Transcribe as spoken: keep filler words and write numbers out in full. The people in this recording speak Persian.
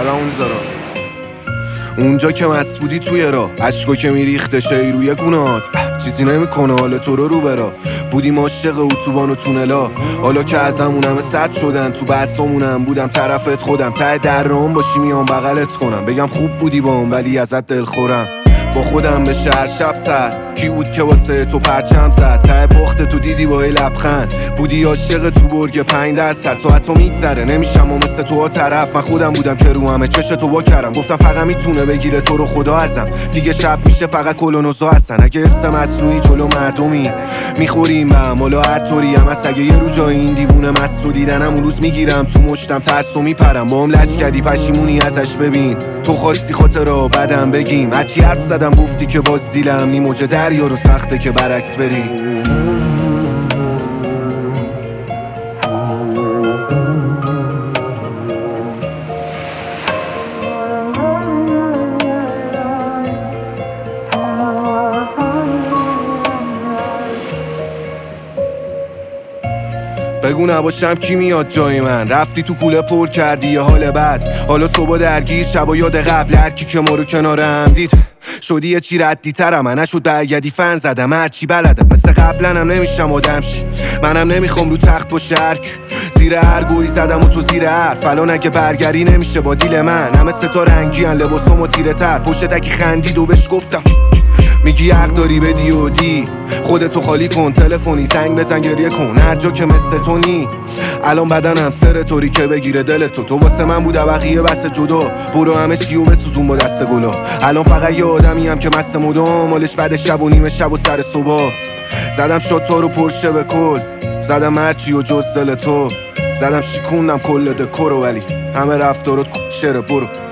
اون زارا اونجا که مست بودی توی را عشقا که میریخته شی روی گونات چیزی نمیکنه حال تو رو رو برا بودیم عاشق اتوبان و تونلا حالا که ازمون همه سرد شدن تو بحثامونم بودم طرفت خودم ته درام باشی میام بغلت کنم بگم خوب بودی بام ولی ازت دلخورم با خودم به شهر شب سر کی بود که واسه تو پرچم زد ته پخت تو دیدی با یه لبخند بودی عاشق تو برگ پنج درصد ساعت تو میگذره نمیشم و مثل تو ها طرف من خودم بودم که رو همه چش تو وا کردم گفتم فقط میتونه بگیره تو رو خدا ازم دیگه شب میشه فقط کلونوزا هستن اگه اسم مصنوعی جلو مردمی میخوریم به هم حالا هر طوری هم هست اگه یه رو جای این دیوونه مست رو دیدنم اون روز میگیرم تو مشتم ترس و میپرم با هم لج کردی پشیمونی ازش ببین تو خواستی خاطرها بعدم بگیم هرچی حرف زدم گفتی که باز دیلم نی موج دریا رو سخته که برعکس بریم بگو نباشم کی میاد جای من رفتی تو کوله پر کردی یه حال بد حالا صبح درگیر شب و یاد قبل هرکی که ما رو کنارم دید شدی یه چی ردی ترم من نشد برگردی فن زدم هرچی بلدم مثل قبلنم نمیشم آدم شی منم نمیخوام رو تخت با شرک زیر هر گویی زدم و تو زیر هر فلان اگه برگری نمیشه با دیل من همه ستا رنگی هن لباسامو تیره تر پشت تکی خندید و بهش گفتم میگی حق داری بدی و دی خودتو خالی کن تلفنی زنگ بزن گریه کن هر جا که مثل تو نی الان بدنم سر طوری که بگیره دلتو تو واسه من بود بقیه بس جدا برو همه چیو بسوزون با دست گلا الان فقط یه آدمی هم که مست مدام مالش بعد شب و نیمه شب و سر صبح زدم شد تو رو پرشه به کل زدم هرچی و جز دل تو زدم شیکوندم کل دکورو ولی همه رفتارات شره برو